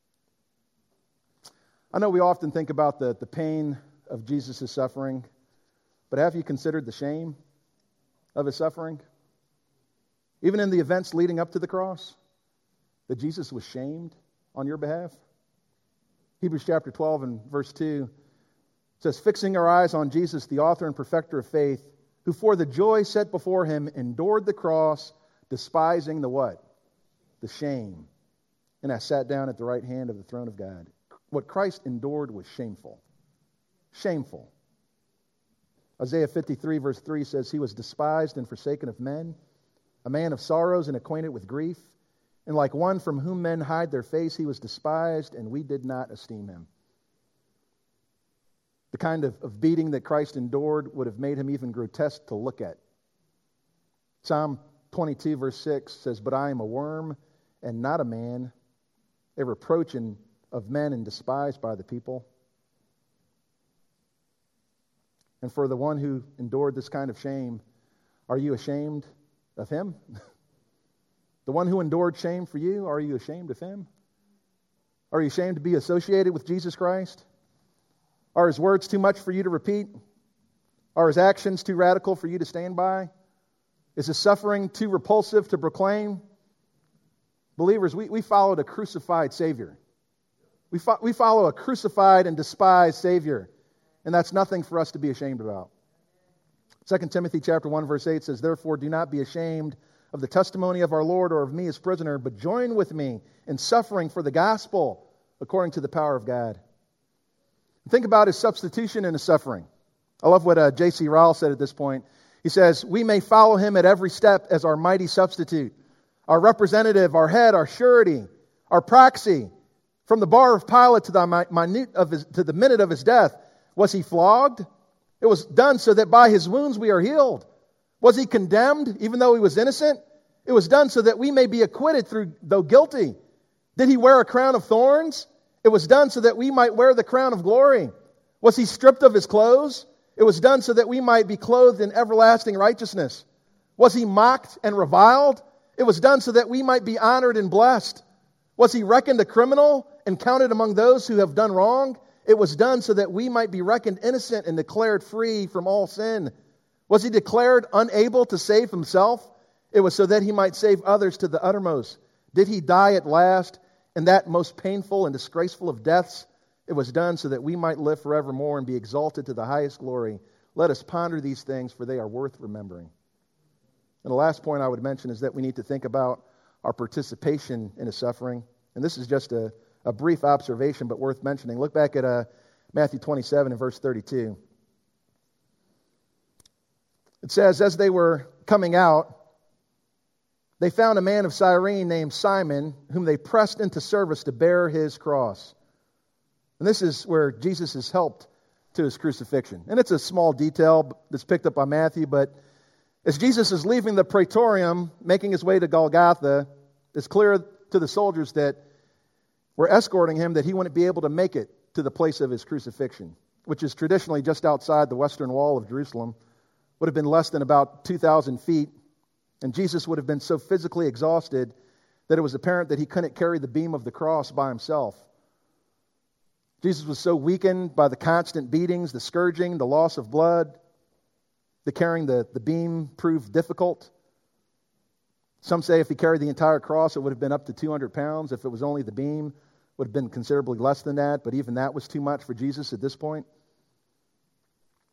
I know we often think about the pain of Jesus' suffering, but have you considered the shame of his suffering? Even in the events leading up to the cross, that Jesus was shamed on your behalf. Hebrews chapter 12 and verse 2 says, "Fixing our eyes on Jesus, the author and perfecter of faith, who for the joy set before him endured the cross, despising the what? The shame, and has sat down at the right hand of the throne of God." What Christ endured was shameful. Shameful. Isaiah 53 verse 3 says, "He was despised and forsaken of men, a man of sorrows and acquainted with grief. And like one from whom men hide their face, he was despised, and we did not esteem him." The kind of beating that Christ endured would have made him even grotesque to look at. Psalm 22 verse 6 says, "But I am a worm and not a man, a reproach of men and despised by the people." And for the one who endured this kind of shame, are you ashamed of him? The one who endured shame for you, are you ashamed of him? Are you ashamed to be associated with Jesus Christ? Are his words too much for you to repeat? Are his actions too radical for you to stand by? Is his suffering too repulsive to proclaim? Believers, we followed a crucified Savior. We follow a crucified and despised Savior. And that's nothing for us to be ashamed about. 2 Timothy chapter 1 verse 8 says, "Therefore do not be ashamed of the testimony of our Lord or of me as prisoner, but join with me in suffering for the gospel according to the power of God." Think about his substitution and his suffering. I love what J.C. Ryle said at this point. He says, "We may follow him at every step as our mighty substitute, our representative, our head, our surety, our proxy. From the bar of Pilate to the minute of his death, was he flogged? It was done so that by his wounds we are healed. Was he condemned, even though he was innocent? It was done so that we may be acquitted though guilty. Did he wear a crown of thorns? It was done so that we might wear the crown of glory. Was he stripped of his clothes? It was done so that we might be clothed in everlasting righteousness. Was he mocked and reviled? It was done so that we might be honored and blessed. Was he reckoned a criminal and counted among those who have done wrong? It was done so that we might be reckoned innocent and declared free from all sin. Was he declared unable to save himself? It was so that he might save others to the uttermost. Did he die at last in that most painful and disgraceful of deaths? It was done so that we might live forevermore and be exalted to the highest glory. Let us ponder these things, for they are worth remembering. And the last point I would mention is that we need to think about our participation in his suffering. And this is just a brief observation, but worth mentioning. Look back at Matthew 27 and verse 32. It says, "As they were coming out, they found a man of Cyrene named Simon, whom they pressed into service to bear his cross." And this is where Jesus is helped to his crucifixion. And it's a small detail that's picked up by Matthew, but as Jesus is leaving the praetorium, making his way to Golgotha, it's clear to the soldiers that were escorting him that he wouldn't be able to make it to the place of his crucifixion, which is traditionally just outside the western wall of Jerusalem, would have been less than about 2,000 feet. And Jesus would have been so physically exhausted that it was apparent that he couldn't carry the beam of the cross by himself. Jesus was so weakened by the constant beatings, the scourging, the loss of blood, that carrying the beam proved difficult. Some say if he carried the entire cross, it would have been up to 200 pounds. If it was only the beam, it would have been considerably less than that. But even that was too much for Jesus at this point.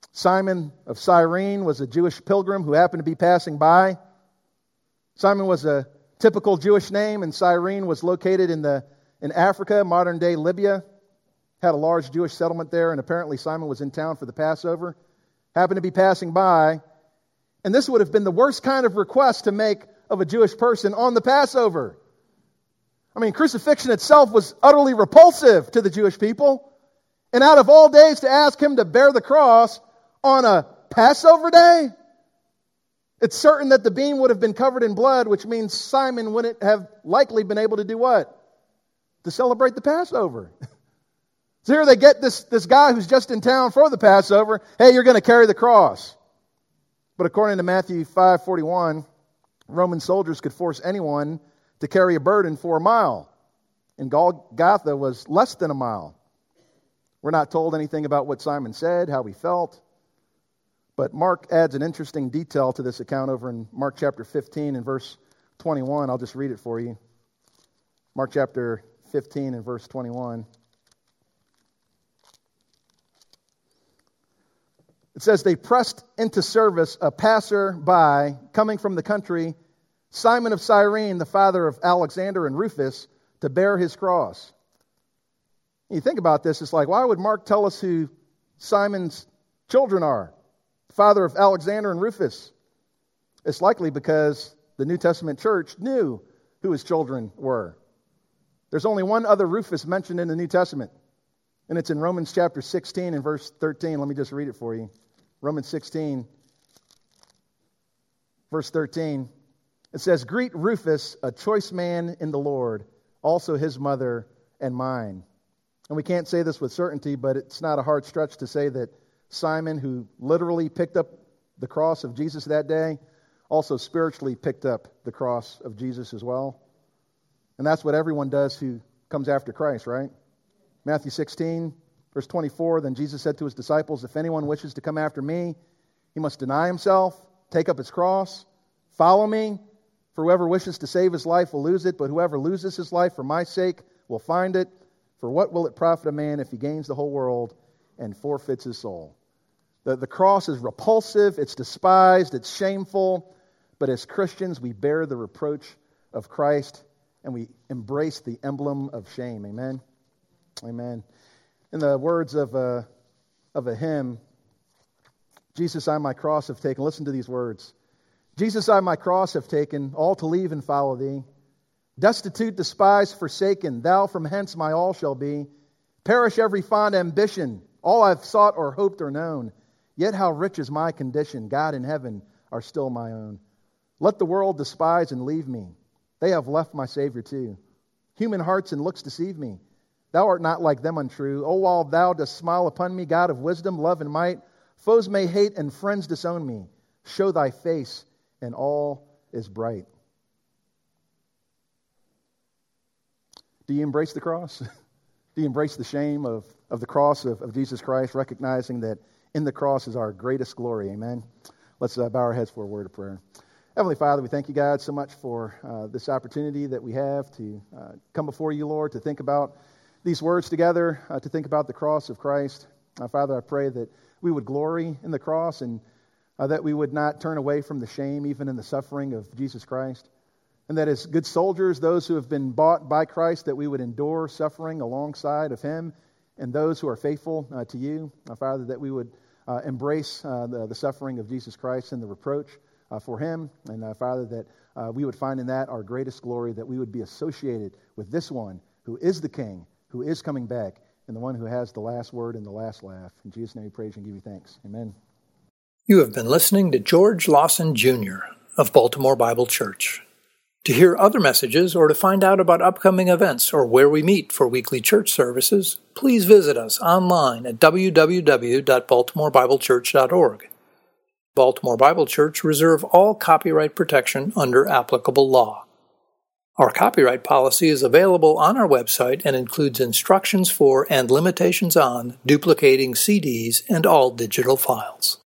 Simon of Cyrene was a Jewish pilgrim who happened to be passing by. Simon was a typical Jewish name, and Cyrene was located in Africa, modern-day Libya. Had a large Jewish settlement there, and apparently Simon was in town for the Passover. Happened to be passing by, and this would have been the worst kind of request to make of a Jewish person on the Passover. I mean, crucifixion itself was utterly repulsive to the Jewish people, and out of all days to ask him to bear the cross on a Passover day? It's certain that the beam would have been covered in blood, which means Simon wouldn't have likely been able to do what? To celebrate the Passover. So here they get this guy who's just in town for the Passover. Hey, you're going to carry the cross. But according to Matthew 5:41, Roman soldiers could force anyone to carry a burden for a mile. And Golgotha was less than a mile. We're not told anything about what Simon said, how he felt. But Mark adds an interesting detail to this account over in Mark chapter 15 and verse 21. I'll just read it for you. Mark chapter 15 and verse 21. It says, they pressed into service a passer-by coming from the country, Simon of Cyrene, the father of Alexander and Rufus, to bear his cross. You think about this, it's like, why would Mark tell us who Simon's children are? Father of Alexander and Rufus. It's likely because the New Testament church knew who his children were. There's only one other Rufus mentioned in the New Testament, and it's in Romans chapter 16 and verse 13. Let me just read it for you. Romans 16, verse 13. It says, greet Rufus, a choice man in the Lord, also his mother and mine. And we can't say this with certainty, but it's not a hard stretch to say that Simon, who literally picked up the cross of Jesus that day, also spiritually picked up the cross of Jesus as well. And that's what everyone does who comes after Christ, right? Matthew 16, verse 24, then Jesus said to his disciples, if anyone wishes to come after me, he must deny himself, take up his cross, follow me. For whoever wishes to save his life will lose it, but whoever loses his life for my sake will find it. For what will it profit a man if he gains the whole world and forfeits his soul? The cross is repulsive, it's despised, it's shameful, but as Christians we bear the reproach of Christ and we embrace the emblem of shame. Amen? Amen. In the words of a hymn, Jesus, I my cross have taken. Listen to these words. Jesus, I my cross have taken, all to leave and follow thee. Destitute, despised, forsaken, thou from hence my all shall be. Perish every fond ambition, all I've sought or hoped or known. Yet how rich is my condition, God in heaven are still my own. Let the world despise and leave me. They have left my Savior too. Human hearts and looks deceive me. Thou art not like them untrue. O while thou dost smile upon me, God of wisdom, love, and might, foes may hate and friends disown me. Show thy face, and all is bright. Do you embrace the cross? Do you embrace the shame of the cross of Jesus Christ, recognizing that in the cross is our greatest glory? Amen. Let's bow our heads for a word of prayer. Heavenly Father, we thank you, God, so much for this opportunity that we have to come before you, Lord, to think about these words together, to think about the cross of Christ. Father, I pray that we would glory in the cross and that we would not turn away from the shame, even in the suffering of Jesus Christ. And that as good soldiers, those who have been bought by Christ, that we would endure suffering alongside of him, and those who are faithful to you, Father, that we would embrace the suffering of Jesus Christ and the reproach for him. And Father, that we would find in that our greatest glory, that we would be associated with this one who is the King, who is coming back, and the one who has the last word and the last laugh. In Jesus' name we praise and give you thanks. Amen. You have been listening to George Lawson Jr. of Baltimore Bible Church. To hear other messages or to find out about upcoming events or where we meet for weekly church services, please visit us online at www.baltimorebiblechurch.org. Baltimore Bible Church reserve all copyright protection under applicable law. Our copyright policy is available on our website and includes instructions for and limitations on duplicating CDs and all digital files.